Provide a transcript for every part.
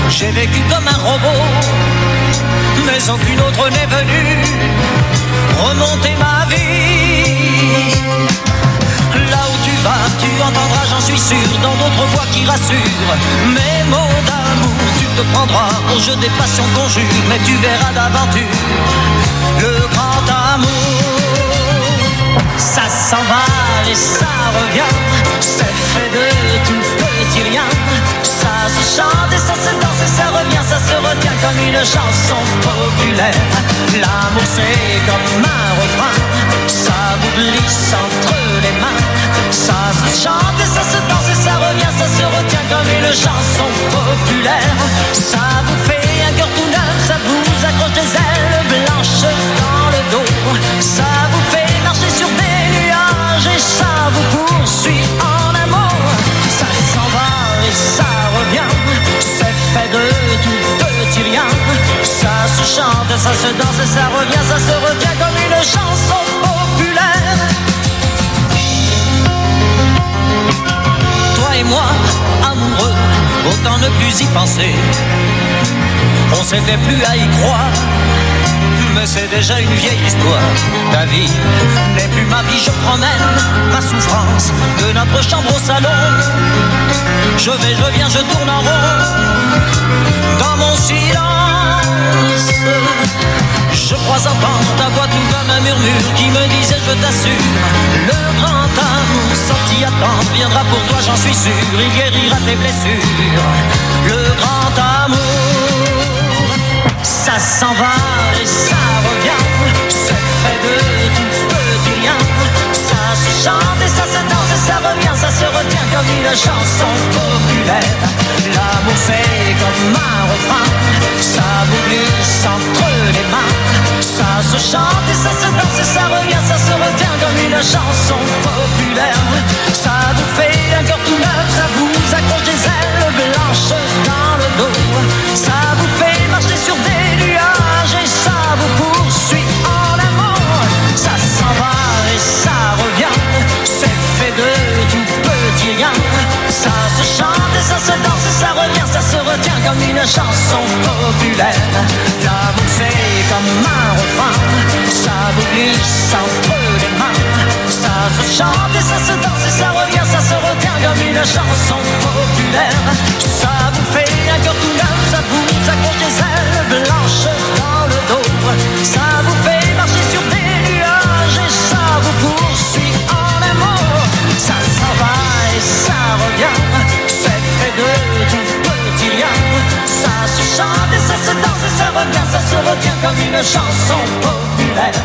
J'ai vécu comme un robot, mais aucune autre n'est venue remonter ma vie. Là où tu vas, tu entendras, j'en suis sûr, dans d'autres voix qui rassurent. Mes mots d'amour, tu te prendras au jeu des passions conjures, mais tu verras d'aventure le grand amour. Ça s'en va et ça revient, c'est fait de tout petit rien. Ça se chante et ça se danse et ça revient, ça se retient comme une chanson populaire. L'amour c'est comme un refrain, ça vous glisse entre les mains. Ça se chante et ça se danse et ça revient, ça se retient comme une chanson populaire. Ça vous fait un cœur tout neuf, ça vous accroche des ailes blanches dans le dos. Ça vous fait marcher sur des nuages et ça vous poursuit en amour. Ça s'en va et ça revient, c'est fait de tout petit rien. Ça se chante, ça se danse et ça revient, ça se retient comme une chanson populaire. Toi et moi, amoureux, autant ne plus y penser. On s'était plus à y croire, mais c'est déjà une vieille histoire. Ta vie n'est plus ma vie, je promène ma souffrance de notre chambre au salon. Je vais, je viens, je tourne en rond dans mon silence. Je crois entendre ta voix tout comme un murmure qui me disait je t'assure, le grand amour sorti à temps viendra pour toi, j'en suis sûr. Il guérira tes blessures, le grand amour. Ça s'en va et ça revient, c'est fait de tout petit rien. Ça se chante et ça se danse et ça revient, ça se retient comme une chanson populaire. L'amour c'est comme un refrain, ça vous glisse entre les mains. Ça se chante et ça se danse et ça revient, ça se retient comme une chanson populaire. Ça vous fait un cœur tout neuf, ça vous accroche des ailes blanches dans le dos. Ça vous fait marcher sur des nuages et ça vous poursuit en amour. Ça s'en va et ça revient, c'est fait de tout petit rien. Ça se chante et ça se danse et ça revient, ça se retient comme une chanson populaire. L'amour c'est comme un refrain, ça vous glisse entre les mains. Ça se chante et ça se danse et ça revient, ça se retient comme une chanson populaire. Ça vous fait un cœur tout neuf, ça vous accroche des ailes blanches dans le dos. Ça vous fait marcher sur des nuages et ça vous poursuit en amour. Ça s'en va et ça revient, c'est fait de tout petit rien. Ça se chante et ça se danse et ça revient, ça se retient comme une chanson populaire.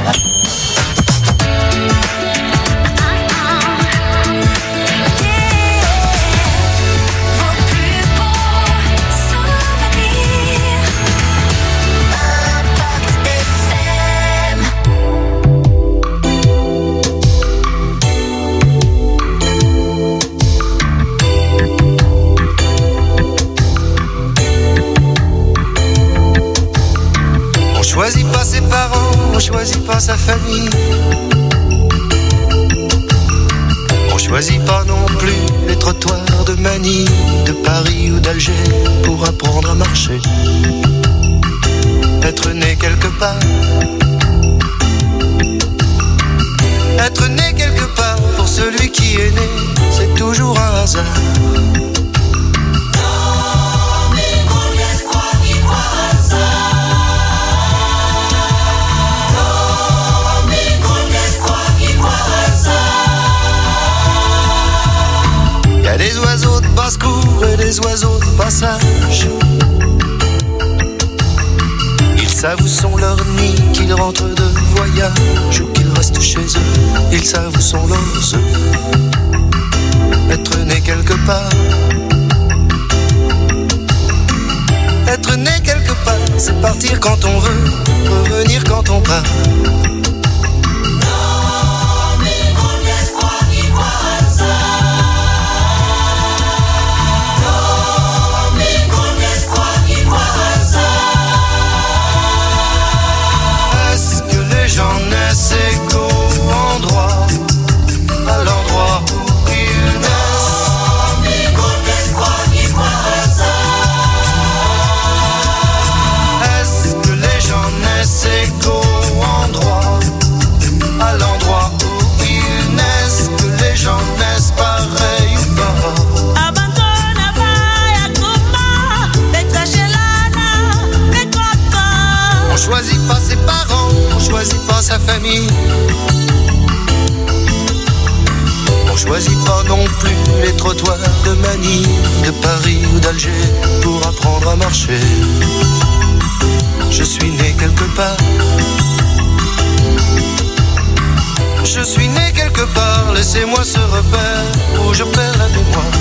On choisit pas ses parents, on choisit pas sa famille. On choisit pas non plus les trottoirs de Manille, de Paris ou d'Alger pour apprendre à marcher. Être né quelque part, être né quelque part, pour celui qui est né, c'est toujours un hasard. Y'a des oiseaux de basse-cour et des oiseaux de passage. Ils savent où sont leurs nids, qu'ils rentrent de voyage ou qu'ils restent chez eux. Ils savent où sont leurs œufs. Être né quelque part, être né quelque part, c'est partir quand on veut, revenir quand on part. Naissent égaux en droit, à l'endroit où ils naissent. famille. On choisit pas non plus les trottoirs de Manille, de Paris ou d'Alger pour apprendre à marcher. Je suis né quelque part. Je suis né quelque part, laissez-moi ce repère où je perds la mémoire.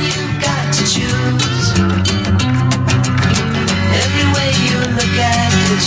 Every way you look at it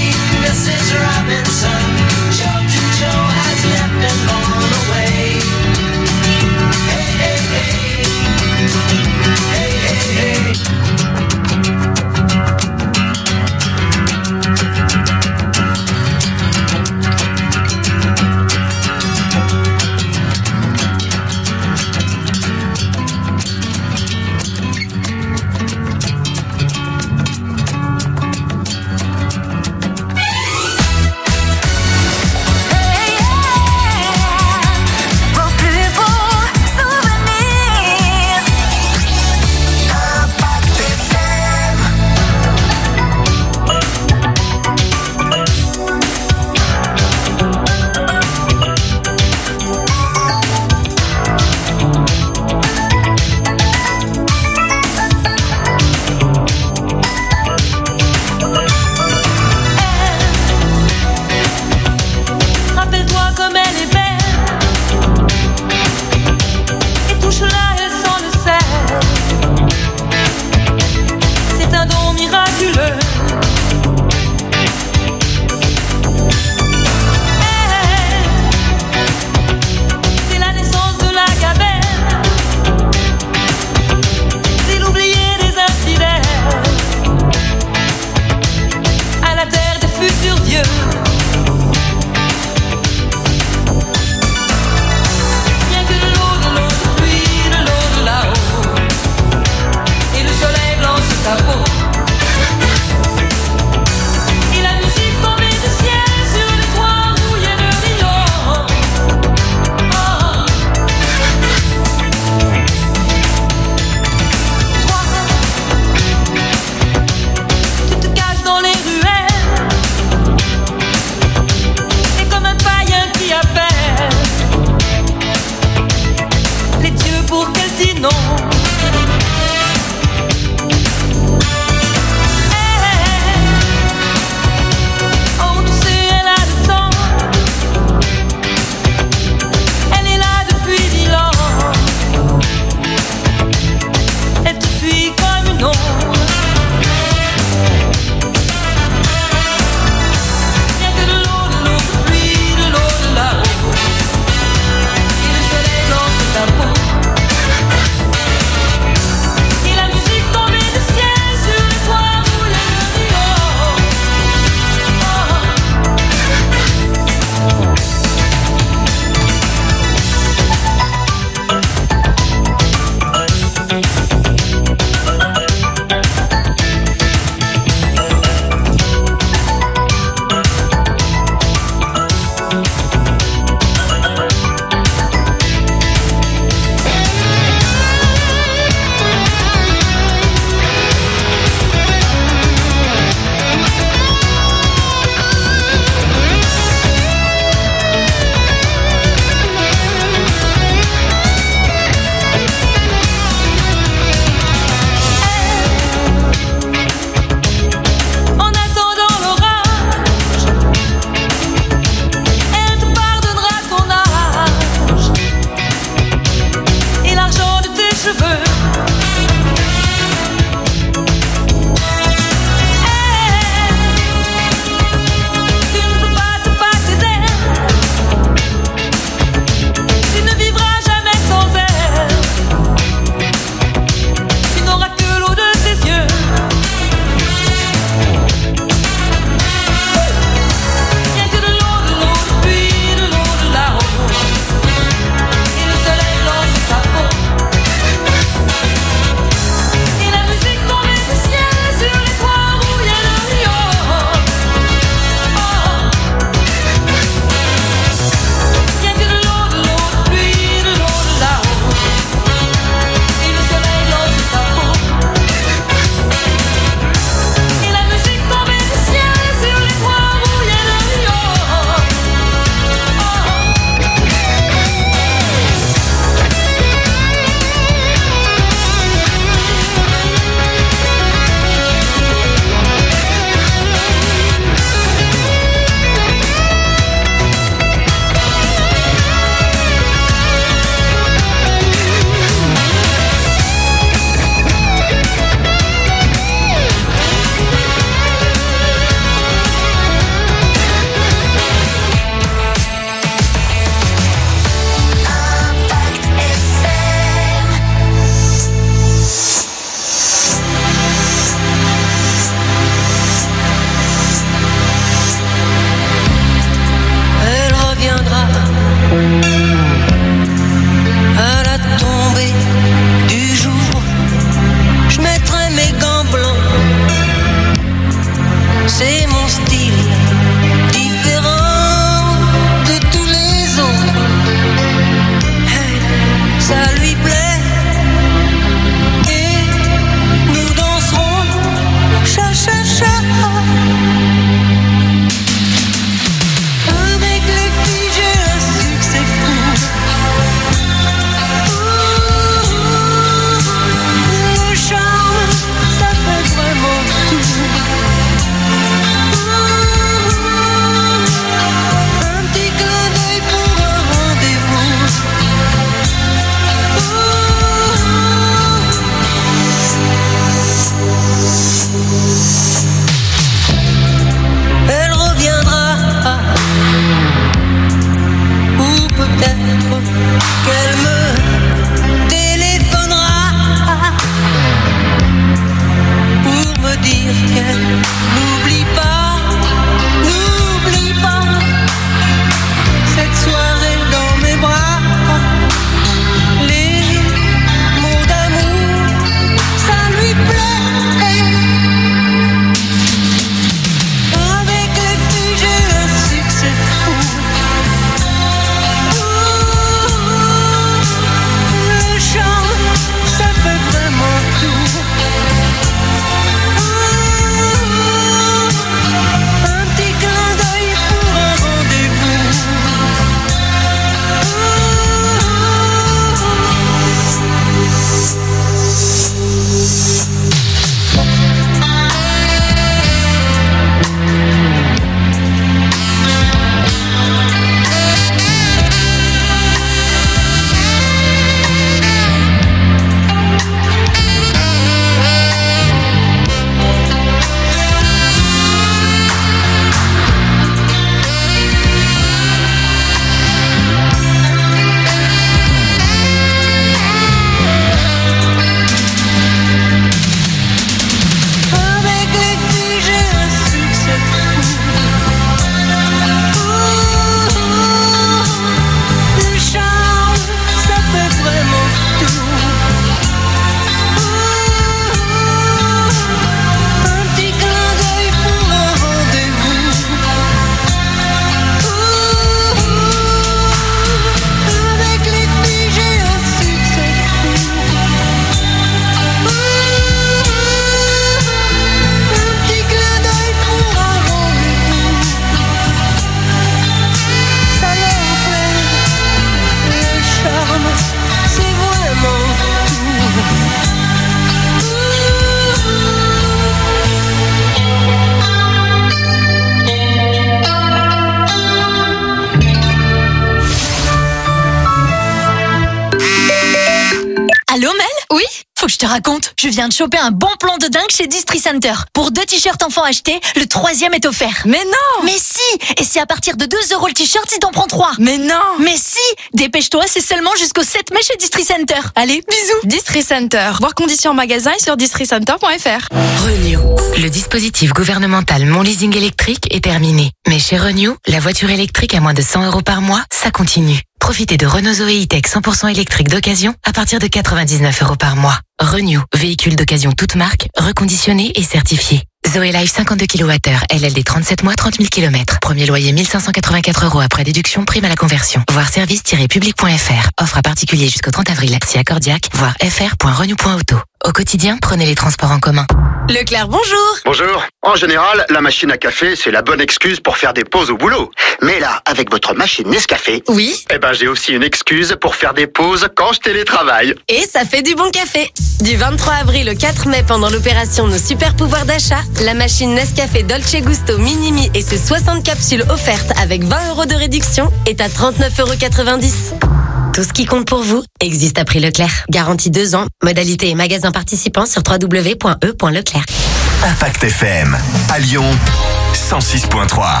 je te raconte, je viens de choper un bon plan de dingue chez Distri Center. Pour 2 t-shirts enfants achetés, le 3e est offert. Mais non! Mais si! Et c'est à partir de 2 € le t-shirt si t'en prends 3. Mais non! Mais si! Dépêche-toi, c'est seulement jusqu'au 7 mai chez Distri Center. Allez, bisous! Distri Center. Voir conditions en magasin et sur districenter.fr. Renew. Le dispositif gouvernemental Mon Leasing électrique est terminé. Mais chez Renew, la voiture électrique à moins de 100 € par mois, ça continue. Profitez de Renault Zoé E-Tech 100% électrique d'occasion à partir de 99 € par mois. Renew, véhicule d'occasion toute marque, reconditionné et certifié. Zoé Life 52 kWh, LLD 37 mois, 30 000 km. Premier loyer 1584 € après déduction, prime à la conversion. Voir service-public.fr. Offre à particulier jusqu'au 30 avril. Si accordiaque, voir fr.renew.auto. Au quotidien, prenez les transports en commun. Leclerc, bonjour! Bonjour. En général, la machine à café, c'est la bonne excuse pour faire des pauses au boulot. Mais là, avec votre machine Nescafé, Oui? j'ai aussi une excuse pour faire des pauses quand je télétravaille. Et ça fait du bon café. Du 23 avril au 4 mai, pendant l'opération Nos Super Pouvoirs d'achat, la machine Nescafé Dolce Gusto Minimi et ses 60 capsules offertes avec 20 € de réduction est à 39,90 €. Tout ce qui compte pour vous existe à prix Leclerc. Garantie 2 ans. Modalité et magasins participants sur www.e.leclerc. Impact FM, à Lyon, 106.3.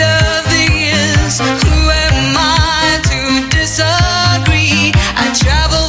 Who am I to disagree? I travel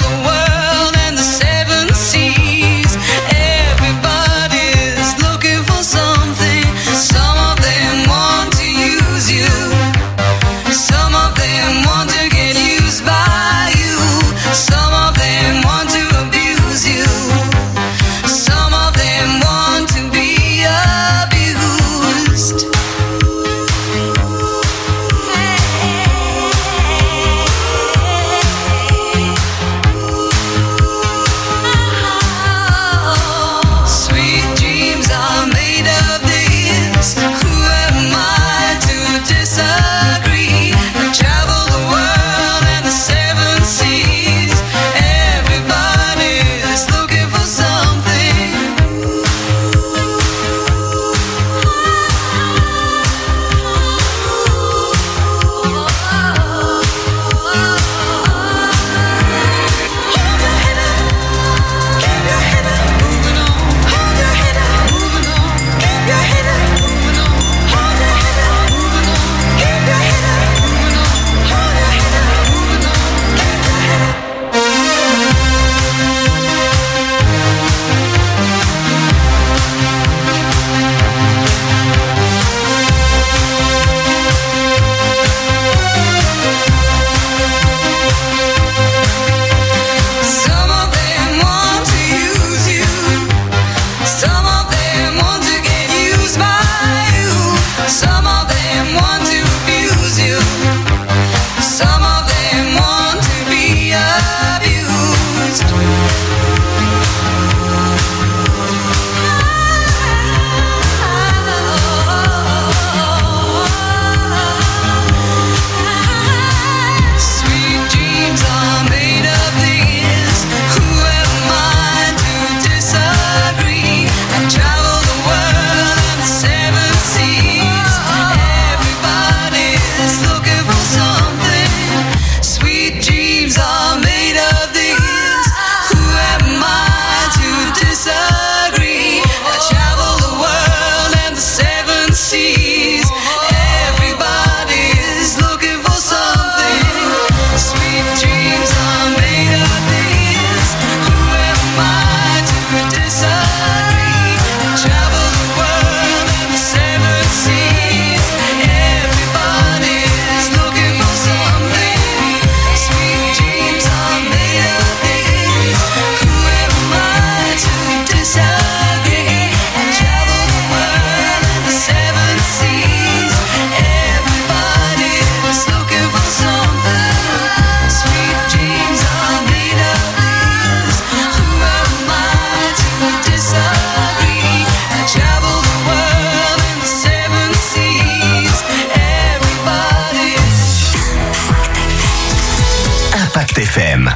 Impact FM.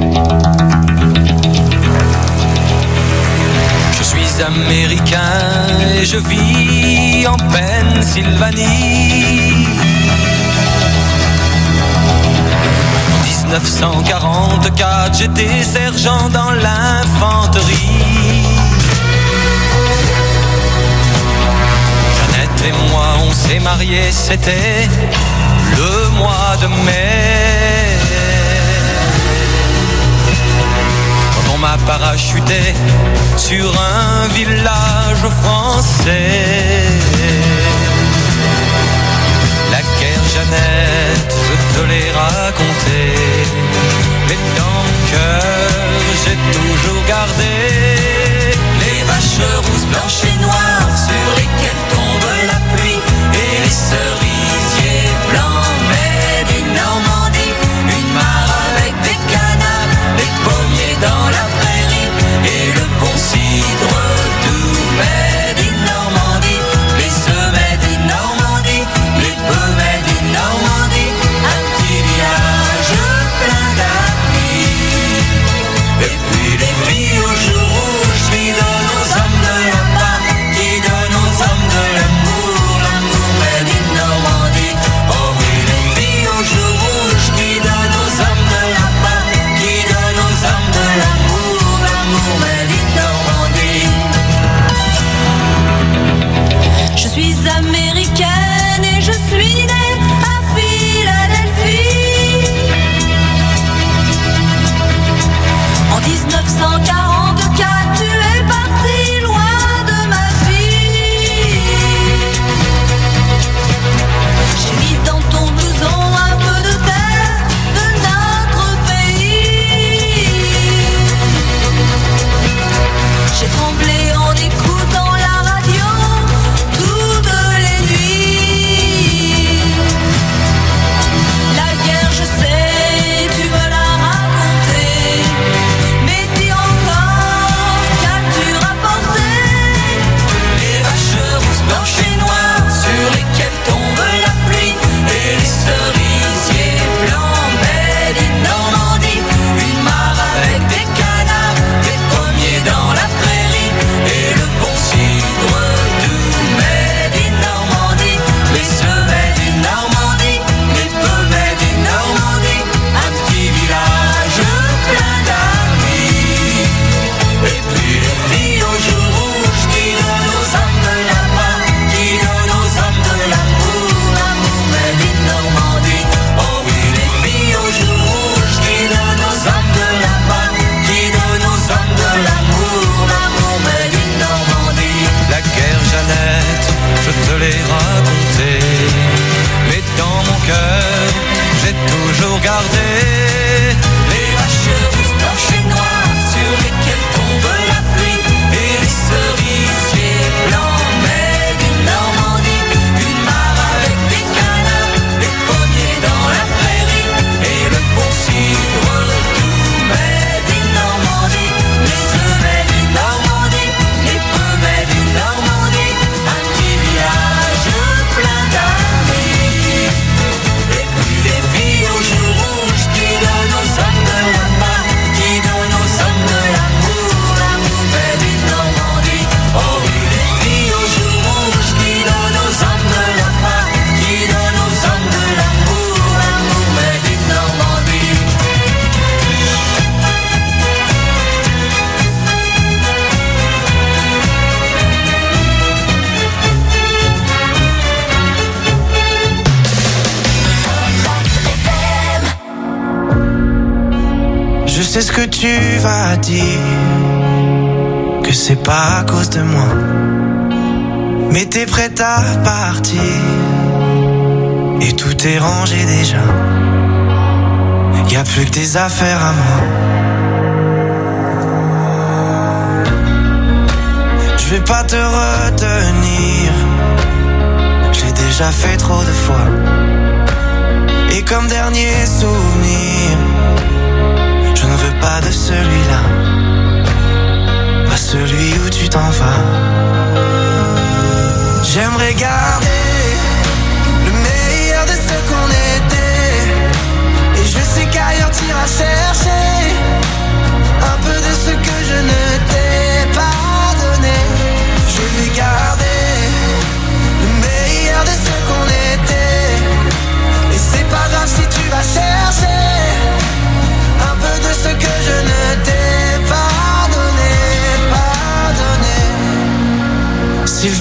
Je suis américain et je vis en Pennsylvanie. En 1944, j'étais sergent dans l'infanterie. Jeannette et moi, on s'est mariés, c'était le mois de mai. Quand on m'a parachuté sur un village français. La guerre, Jeannette, je te l'ai raconté. Mais dans mon cœur, j'ai toujours gardé les vaches rousses, blanches et noires sur lesquelles tombe la pluie et les cerisiers blancs, mais du Normandie. Une mare avec des canards, des pommiers dans la prairie et le bon cidre doux, mais du Normandie. Les semets du Normandie, les pommiers du Normandie. Un petit village plein d'amis. Et puis les filles au jour rouge qui donnent aux hommes de la part, qui donnent aux hommes de l'amour, l'amour mais du Normandie. Oh oui, les filles au jour rouge qui donnent aux hommes de la part, qui donnent aux hommes de l'amour, l'amour mais du Normandie. Je suis américaine et je suis née à Philadelphie. En 1944, tu es parti loin de ma vie. J'ai mis dans ton blouson un peu de terre de notre pays. J'ai tremblé en écoutant la radio toutes les nuits. La guerre, je sais, tu me l'as raconté. Mais dis encore, qu'as-tu rapporté? Les vaches rousses, blanches et noires sur lesquelles tombe la pluie et les cerisiers blancs, mais du Normandie. Une mare avec des canards, des pommiers dans la prairie et le bon cidre doux, mais du Normandie. Les semets du Normandie, les pommiers du Normandie. Un petit village plein d'amis. Et puis les filles au jour rouge qui donnent aux hommes de la part, qui donnent aux hommes de l'amour, l'amour mais du Normandie. Oh oui, les filles au jour rouge qui donnent aux hommes de la part, qui donnent aux hommes de l'amour, l'amour mais du Normandie. La guerre, Jeannette, je te l'ai raconté, mais dans mon cœur, j'ai toujours gardé les vaches rousses, blanches et noires sur lesquelles tombe la pluie et les cerisiers blancs, mais du Normandie. Une mare avec des canards, des pommiers dans la prairie et le bon cidre doux, mais du Normandie. Les semets du Normandie, les pommiers du Normandie. Un petit village plein d'amis. Et puis les filles au jour rouge qui donnent aux hommes de la part, qui donnent aux hommes de l'amour, l'amour mais du Normandie. Oh oui, les filles au jour rouge qui donnent aux hommes de la part, qui donnent aux hommes de l'amour, l'amour mais du Normandie. Je sais ce que tu vas dire, que c'est pas à cause de moi, mais t'es prête à partir et tout est rangé déjà. Y a plus que des affaires à moi. Je vais pas te retenir, j'ai déjà fait trop de fois. Et comme dernier souvenir, je ne veux pas de celui-là, pas celui où tu t'en vas. J'aimerais garder le meilleur de ce qu'on était, et je sais qu'ailleurs t'iras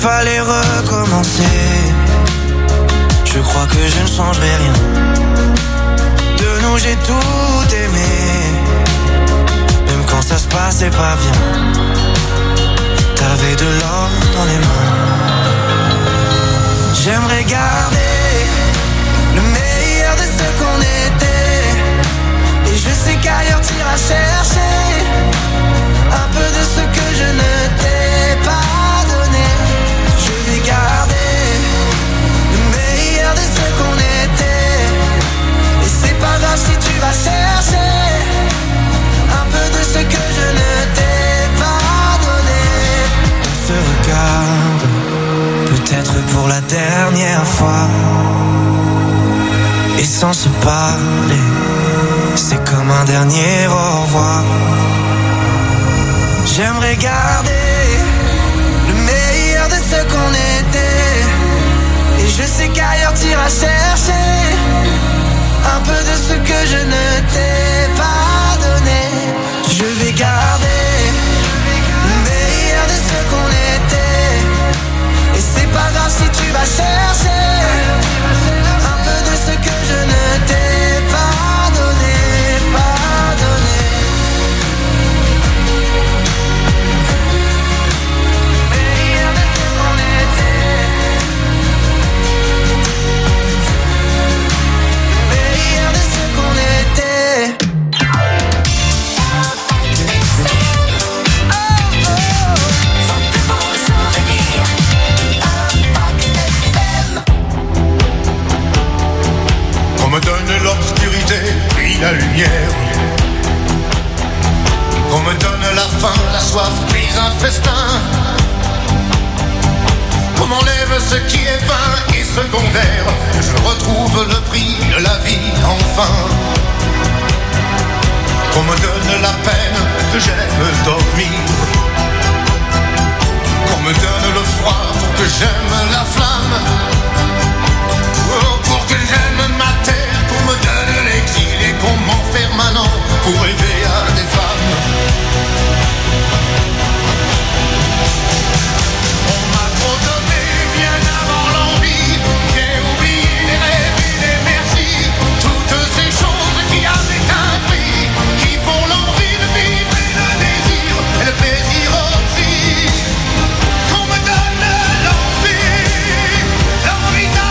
fallait recommencer. Je crois que je ne changerai rien. De nous j'ai tout aimé, même quand ça se passait pas bien. T'avais de l'or dans les mains. J'aimerais garder le meilleur de ce qu'on était. Et je sais qu'ailleurs t'iras chercher un peu de ce que je ne t'ai pas donné. Je vais garder le meilleur de ce qu'on était. Et c'est pas grave si tu vas chercher un peu de ce que je ne t'ai pas donné. On se regarde, peut-être pour la dernière fois. Et sans se parler, c'est comme un dernier au revoir. J'aimerais garder le meilleur de ce qu'on était. Et je sais qu'ailleurs t'iras chercher un peu de ce que je ne t'ai pas donné. Je vais garder le meilleur de ce qu'on était. Et c'est pas grave si tu vas chercher un peu de ce que je ne t'ai pas donné, pas donné. Meilleur de ce qu'on était. Meilleur de ce qu'on était. On me donne l'obscurité puis la lumière. On me donne la faim, la soif puis un festin. On m'enlève ce qui est vain et secondaire. Je retrouve le prix de la vie enfin. On me donne la peine que j'aime dormir. On me donne le froid pour que j'aime la flamme. Oh, pour que j'aime ma terre, qu'on me donne l'exil et qu'on m'enferme un an pour rêver à des femmes. On m'a trop donné bien avant l'envie. J'ai oublié les rêves et les merci. Toutes ces choses qui avaient un prix, qui font l'envie de vivre et le désir et le plaisir aussi. Qu'on me donne l'envie, l'envie d'un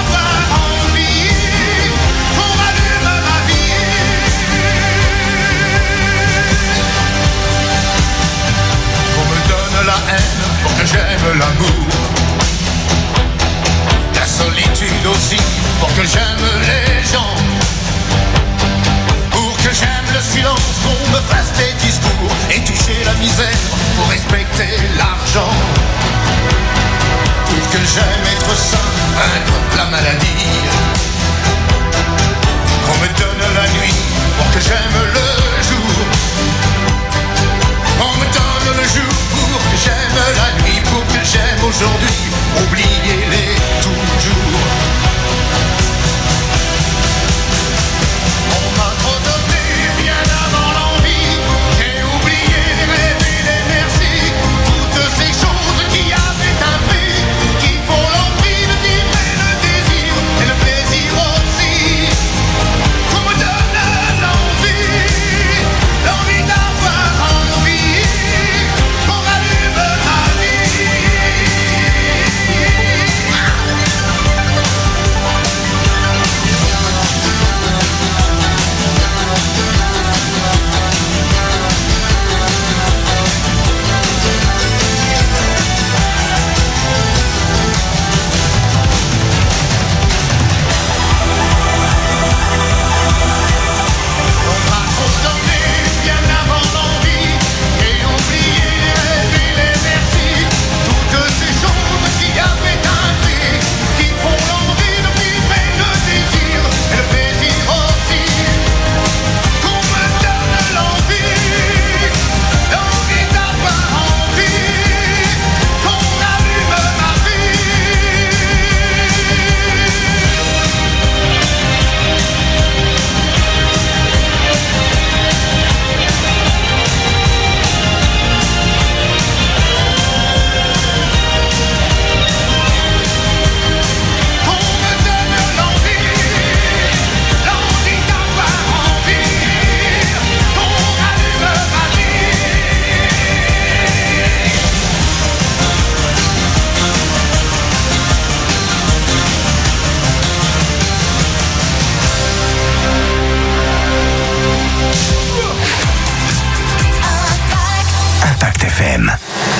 Impact FM.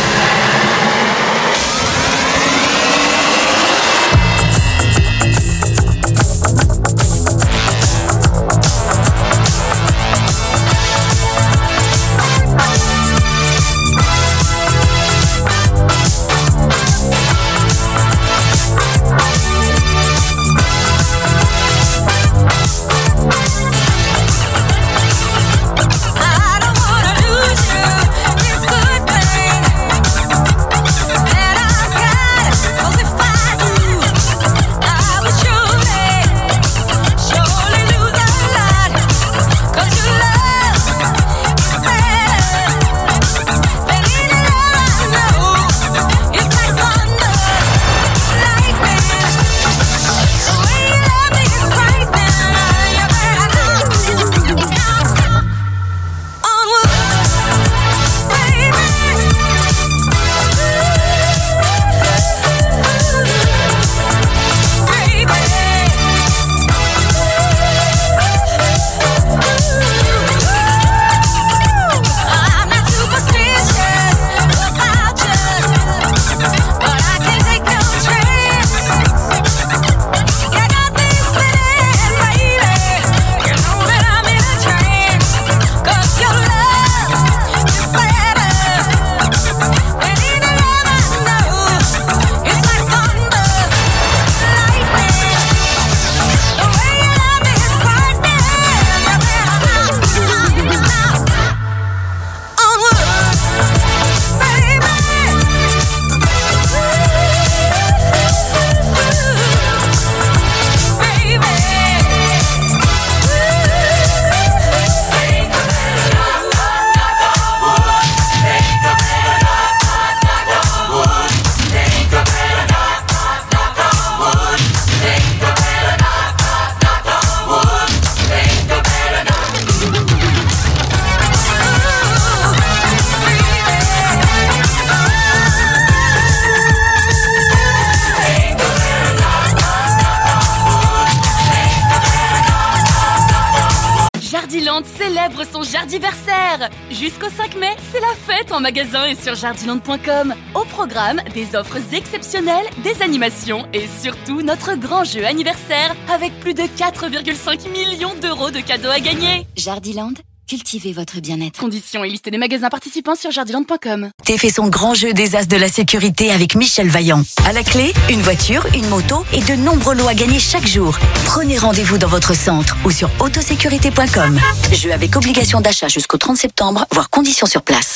célèbre son Jardiversaire. Jusqu'au 5 mai, c'est la fête en magasin et sur jardiland.com. Au programme, des offres exceptionnelles, des animations et surtout notre grand jeu anniversaire avec plus de 4,5 millions d'euros de cadeaux à gagner. Jardiland, cultivez votre bien-être. Conditions et liste des magasins participants sur jardiland.com. T fait son grand jeu des as de la sécurité avec Michel Vaillant. À la clé, une voiture, une moto et de nombreux lots à gagner chaque jour. Prenez rendez-vous dans votre centre ou sur autosécurité.com. Jeu avec obligation d'achat jusqu'au 30 septembre, voire conditions sur place.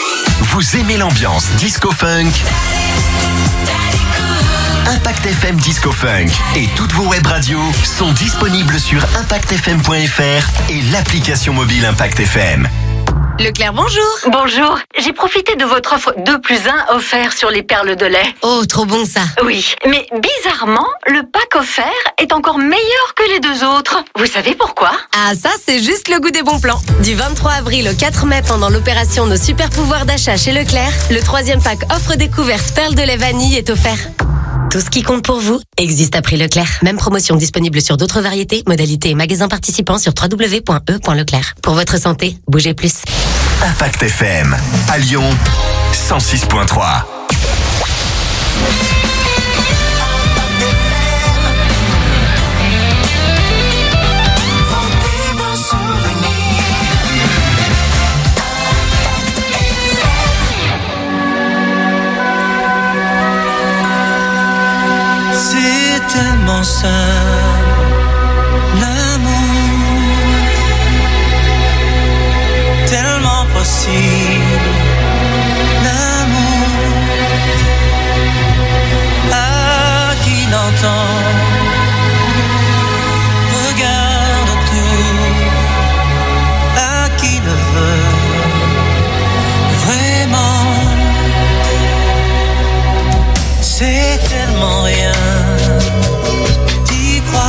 Vous aimez l'ambiance disco-funk? Impact FM Disco Funk et toutes vos web radios sont disponibles sur impactfm.fr et l'application mobile Impact FM. Leclerc, bonjour. Bonjour. J'ai profité de votre offre 2+1 offert sur les perles de lait. Oh, trop bon ça. Oui, mais bizarrement, le pack offert est encore meilleur que les deux autres. Vous savez pourquoi? Ah, ça, c'est juste le goût des bons plans. Du 23 avril au 4 mai, pendant l'opération Nos super pouvoirs d'achat chez Leclerc, le 3e pack offre découverte perles de lait vanille est offert. Tout ce qui compte pour vous existe à prix Leclerc. Même promotion disponible sur d'autres variétés, modalités et magasins participants sur www.e.leclerc. Pour votre santé, bougez plus. Impact FM, à Lyon, 106.3. C'est tellement simple, l'amour, tellement possible, l'amour, à qui l'entend, regarde tout, à qui le veut, vraiment, c'est tellement rien.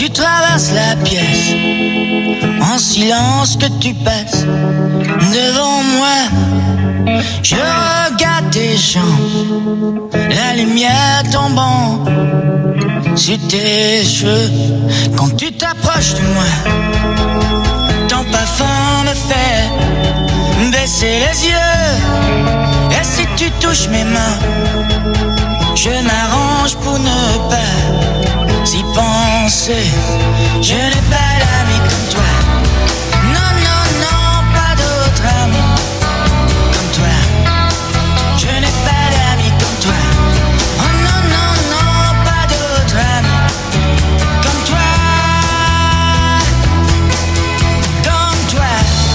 tu traverses la pièce, en silence que tu passes devant moi, je regarde tes jambes, la lumière tombant sur tes cheveux. Quand tu t'approches de moi, ton parfum me fait baisser les yeux. Et si tu touches mes mains, je m'arrange pour ne pas y penser. Je n'ai pas d'ami comme toi. Non, non, non, pas d'autre ami comme toi. Je n'ai pas d'ami comme toi. Oh non, non, non, pas d'autre ami comme toi. Comme toi.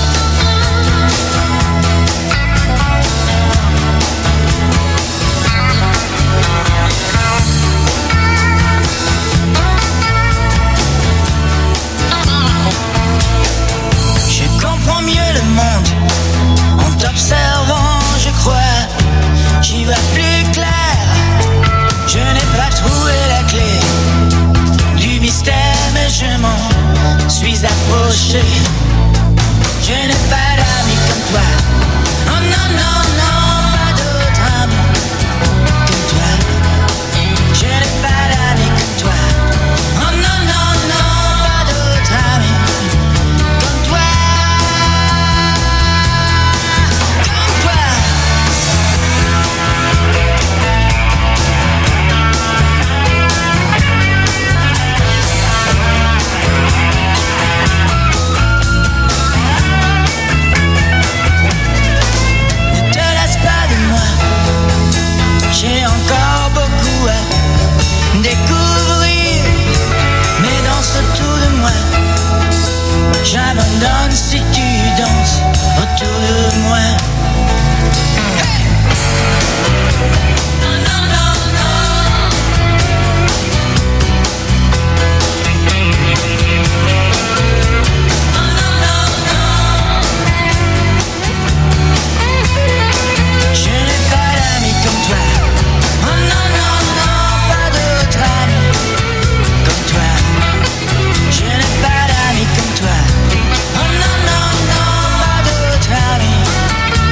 Mieux le monde en t'observant, je crois, j'y vois plus clair. Je n'ai pas trouvé la clé du mystère, mais je m'en suis approché. Je n'ai pas d'amis comme toi. Oh non, non, non, pas d'autre ami comme toi. Je n'ai pas d'amis comme toi. Oh non, non, non, pas d'autre ami comme toi. J'ai encore beaucoup à découvrir, mais dans ce tour de moi, j'abandonne si tu danses autour de moi. Hey! Non, non, non, non. Non, non, non, non. Je n'ai pas d'amis comme toi. Oh non, non, non, pas d'autre ami comme toi. Je n'ai pas d'amis comme toi. Oh non, non, non, pas d'autre ami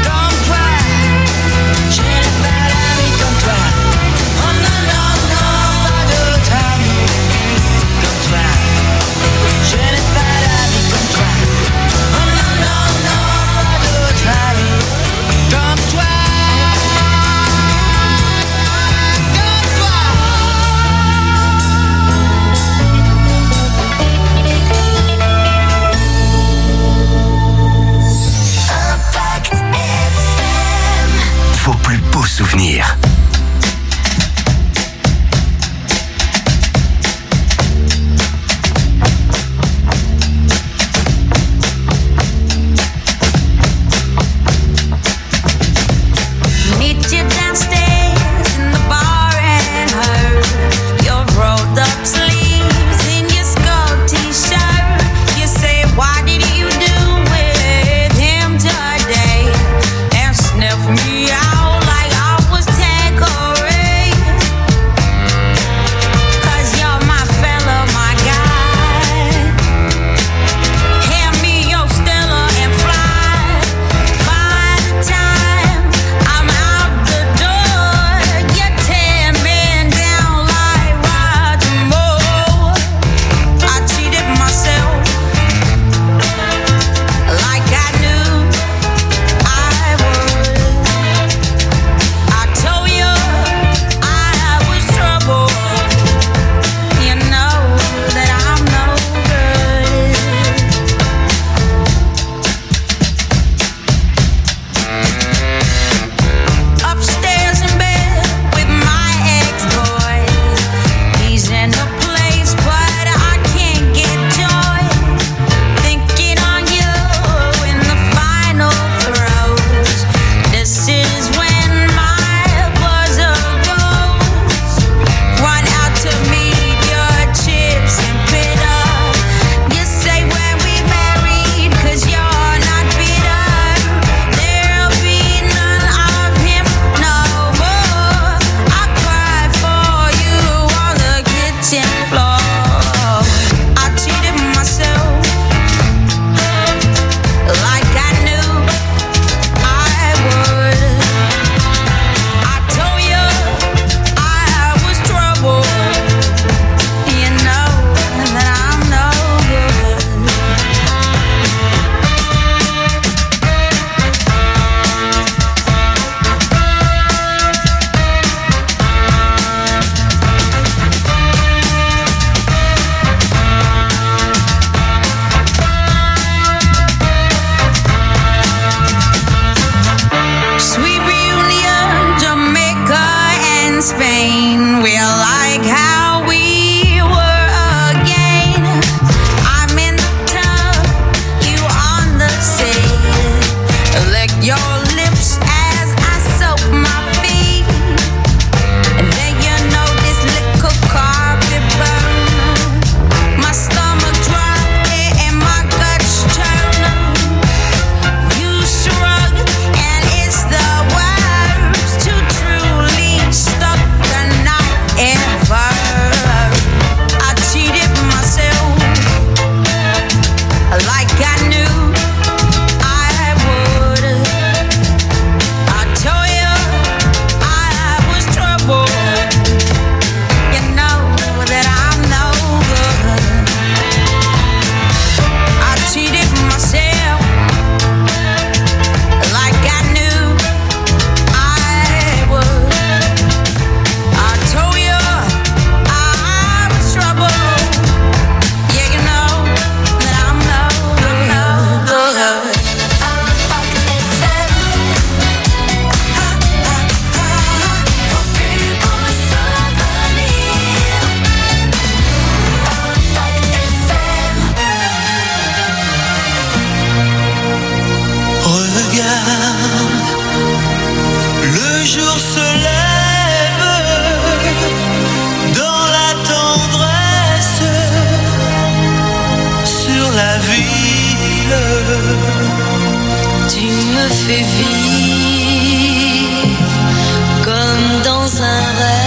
fait vivre comme dans un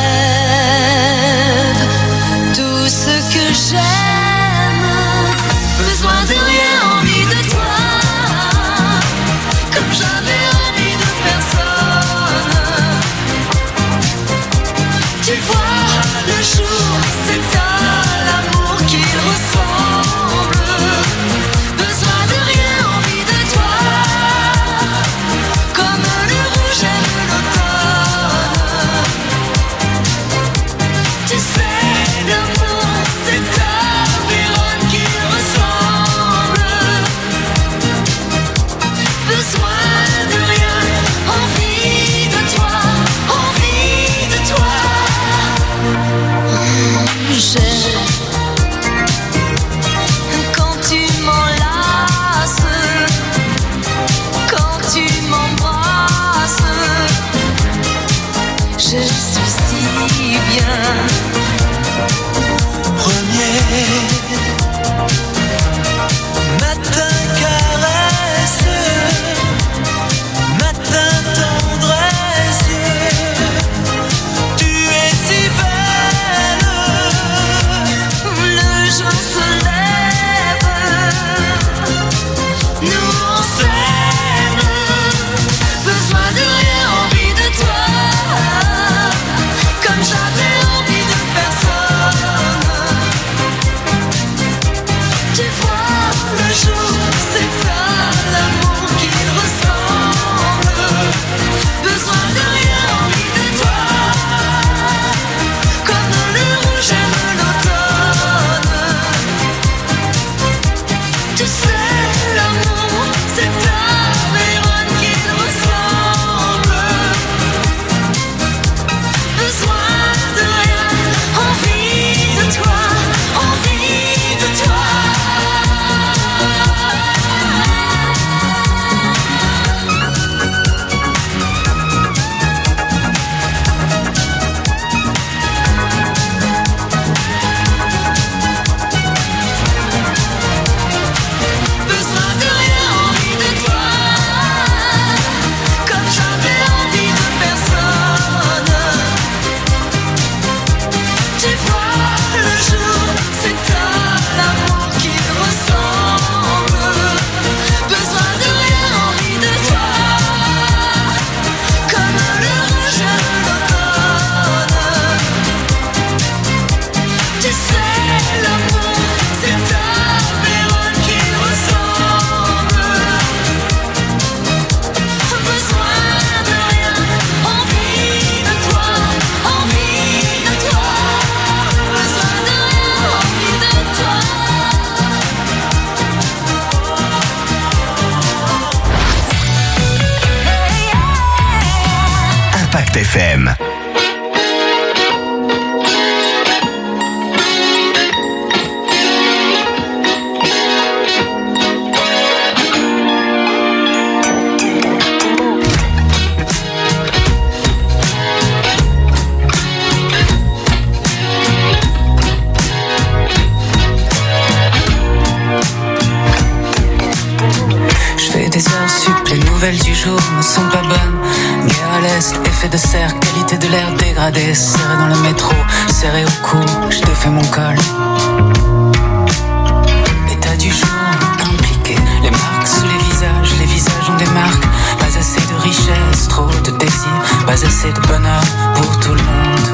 rêve tout ce que j'aime. Besoin de rien, envie de toi, comme j'avais envie de personne. Tu vois, le jour, c'est à l'amour qu'il ressemble. Besoin de rien, envie de toi, comme le rouge aime l'automne. Tu sais, l'amour, c'est à Vérone qu'il ressemble. Besoin de rien, envie de toi, envie de toi. J'aime quand tu m'enlaces, quand tu m'embrasses. Je suis si bien. Premier matin caresse, matin tendresse. Tu es si belle. Le jour se lève, nous on s'aime. Besoin de rien, envie de toi, comme j'avais envie de personne. Tu vois, le jour, c'est à l'amour qu'il ressemble. Besoin de rien, envie de toi, comme le rouge aime l'automne. Tu sais, l'amour, c'est à Vérone qu'il ressemble. Besoin de rien, envie de toi, envie de toi. Besoin de rien, envie de toi, comme j'avais envie de personne. Tu vois, le jour, c'est à l'amour qu'il ressemble. Besoin de rien, envie de toi, comme le rouge aime l'automne. Tu sais, l'amour, c'est à Vérone qu'il ressemble. Besoin de rien, envie de toi, envie de toi. Besoin de rien, envie de toi. Impact FM. Je fais des heures sup, les nouvelles du jour ne sont pas bonnes. Guerre à l'est, effet de serre, qualité de l'air dégradée. Serré dans le métro, serré au cou, je défais mon col. État du jour, impliqué. Les marques sous les visages ont des marques. Pas assez de richesse, trop de désir. Pas assez de bonheur pour tout le monde.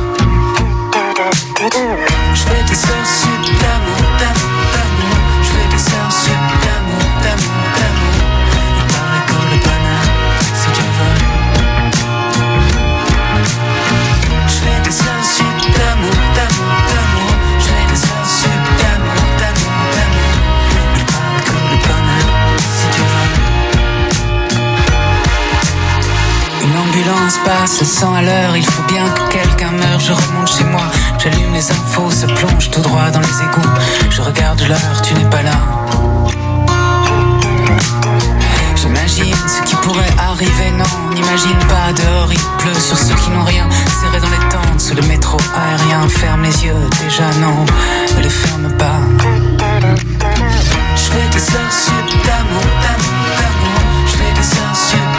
Je fais des heures sup d'amour, d'amour, d'amour. Je fais des heures sup d'amour, d'amour, d'amour. Il paraît que le bonheur, c'est du vol. Je fais des heures sup d'amour, d'amour, d'amour. Je fais des heures sup d'amour, d'amour, d'amour. Il paraît que le bonheur, c'est du vol. Une ambulance passe à 100 à l'heure. Il faut bien que quelqu'un meure. Je remonte chez moi, j'allume les infos, se plonge tout droit dans les égouts. Je regarde l'heure, tu n'es pas là. J'imagine ce qui pourrait arriver, non. N'imagine pas, dehors il pleut sur ceux qui n'ont rien. Serré dans les tentes, sous le métro aérien. Ferme les yeux, déjà non, ne les ferme pas. Je fais des heures sup d'amour, d'amour, d'amour. Je fais des heures sup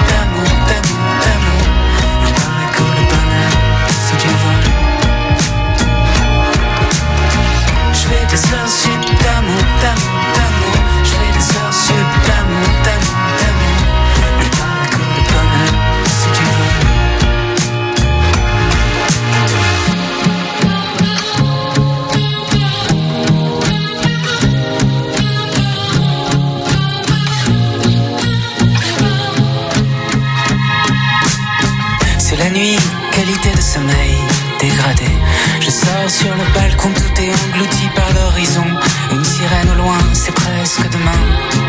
sur le balcon, tout est englouti par l'horizon. Une sirène au loin, c'est presque demain.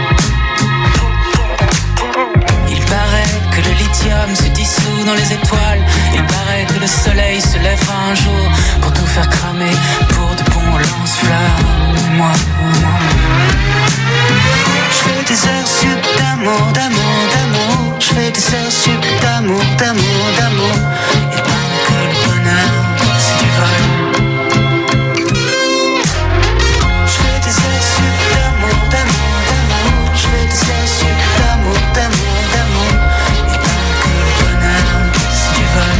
Il paraît que le lithium se dissout dans les étoiles. Il paraît que le soleil se lèvera un jour pour tout faire cramer, pour de bons lance-flammes. Moi, je fais des heures sup d'amour, d'amour, d'amour. Je fais des heures sup d'amour, d'amour, d'amour. Il paraît que le bonheur, c'est du vol. Je fais des heures sup d'amour, d'amour, d'amour. Je fais des heures sup d'amour, d'amour, d'amour. Il paraît que le bonheur, c'est du vol.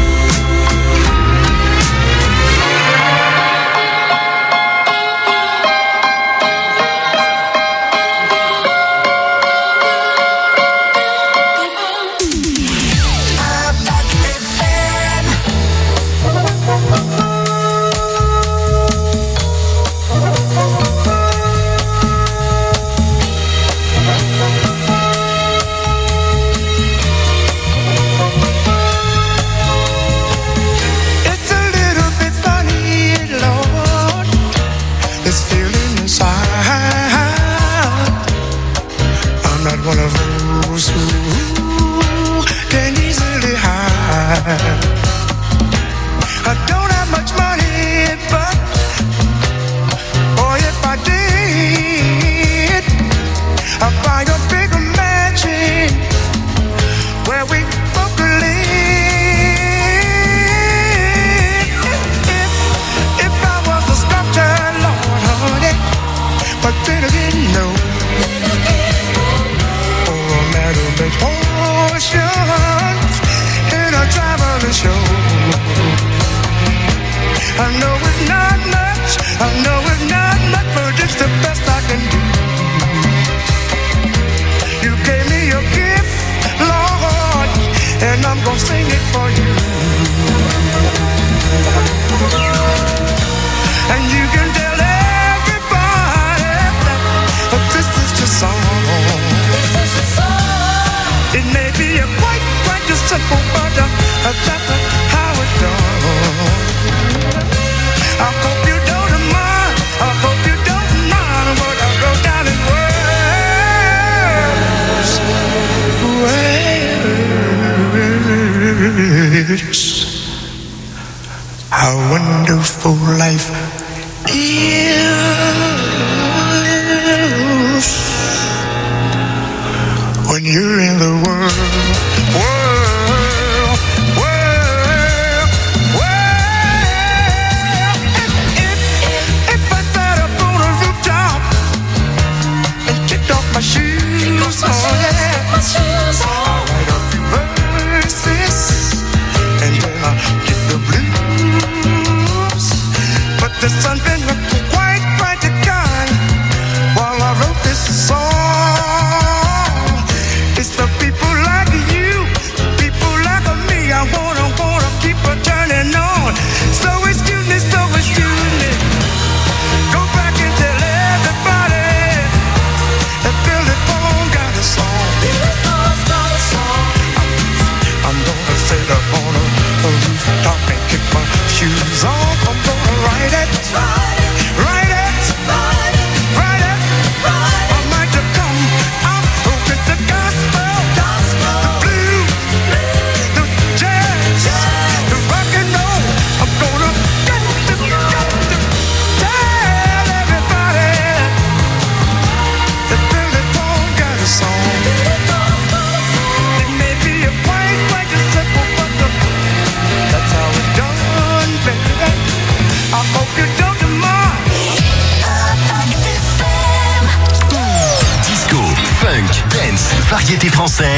It's a little bit funny, Lord, this feeling inside. I'm not one of those who can easily hide. I don't have much money, but boy, if I did, I'd buy a bigger mansion where we both could live. If I was a sculptor, Lord, honey, but then again, no. Or a man who makes potions in a traveling show. I know it's not much, I know it's not much, but it's the best I can do. You gave me a gift, Lord, and I'm gonna sing it for you. And you can tell everybody that this is your song. It may be a quite a simple, but that's how it's done. I hope you don't mind, I hope you don't mind what I wrote down in words. How wonderful life is when you're in the world. If I sat up on a rooftop and kicked off my shoes, oh yeah, I'll write a few verses and then I'll get the blues. But the sun's been quite the kind while I wrote this song. It's the people like you, people like me. I wanna keep on turning on. So excuse me, go back and tell everybody that Billy Paul got a song. I'm gonna sit up on a rooftop and kick my shoes off. I'm gonna write it. I might have come out with the gospel, the blues, the jazz, the rock and roll. I'm gonna get to tell everybody that Billy Paul got a song. It may be a quite a simple, but that's how it's done, baby. I hope you don't mind. Disco, funk, dance, variété française.